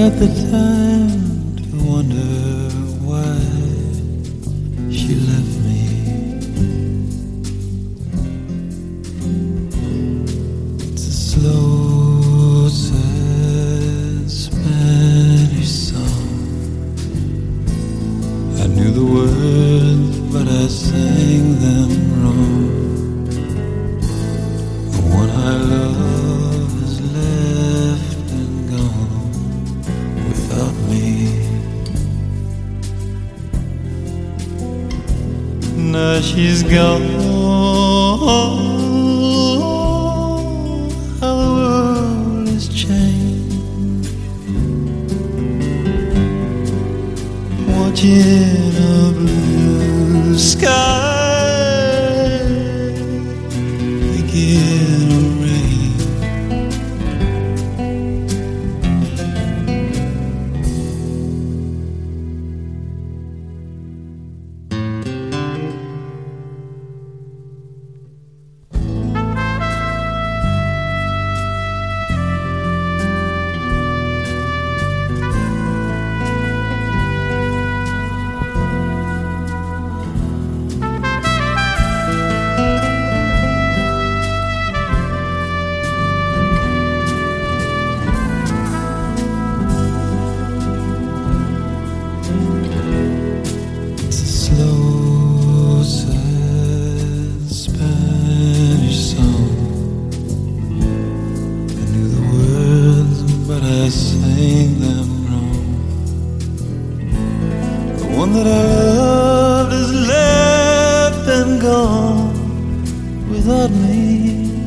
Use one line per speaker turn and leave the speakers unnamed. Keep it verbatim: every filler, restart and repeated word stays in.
got the time to wonder why she left me. It's a slow, sad Spanish song. I knew the words, but I sang them wrong. The one I love is left and gone without me. Now she's gone. How the world has changed. Watching a blue sky begin to rain. Slow, sad Spanish song. I knew the words, but I sang them wrong. The one that I loved is left and gone without me.